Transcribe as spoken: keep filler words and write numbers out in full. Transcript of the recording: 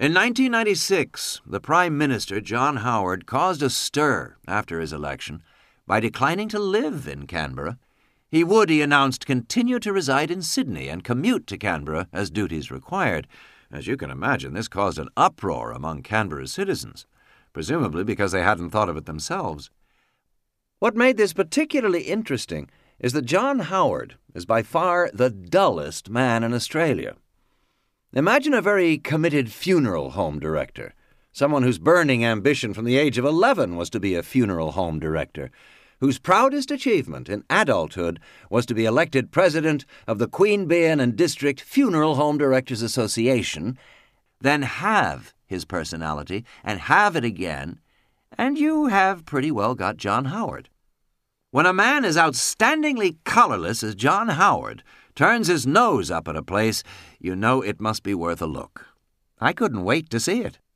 In nineteen ninety-six, the Prime Minister, John Howard, caused a stir after his election by declining to live in Canberra. He would, he announced, continue to reside in Sydney and commute to Canberra as duties required. As you can imagine, this caused an uproar among Canberra's citizens, presumably because they hadn't thought of it themselves. What made this particularly interesting is that John Howard is by far the dullest man in Australia. Imagine a very committed funeral home director, someone whose burning ambition from the age of eleven was to be a funeral home director, whose proudest achievement in adulthood was to be elected president of the Queanbeyan and District Funeral Home Directors Association, then have his personality and have it again, and you have pretty well got John Howard. When a man as outstandingly colourless as John Howard turns his nose up at a place, you know it must be worth a look. I couldn't wait to see it.